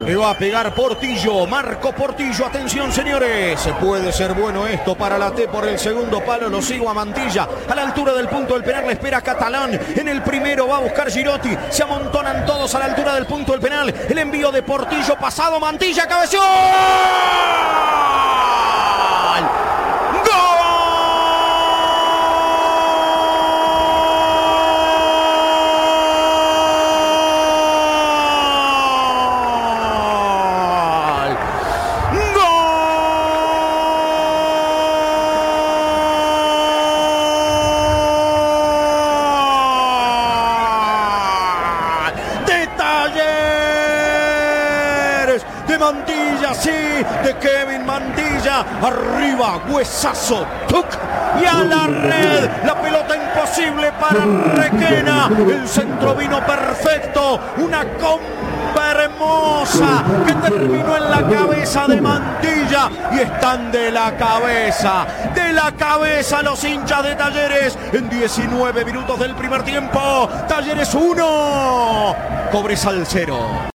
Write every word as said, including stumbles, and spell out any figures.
Le va a pegar Portillo, Marco Portillo, atención señores, puede ser bueno esto para la T por el segundo palo, lo sigo a Mantilla, a la altura del punto del penal le espera Catalán, en el primero va a buscar Girotti, se amontonan todos a la altura del punto del penal, el envío de Portillo pasado, Mantilla, cabeció. De Mantilla, sí, de Kevin Mantilla, arriba, huesazo, tuc, y a la red, la pelota imposible para Requena, el centro vino perfecto, una comba hermosa que terminó en la cabeza de Mantilla, y están de la cabeza, de la cabeza los hinchas de Talleres, en diecinueve minutos del primer tiempo, Talleres uno, Cobresal cero.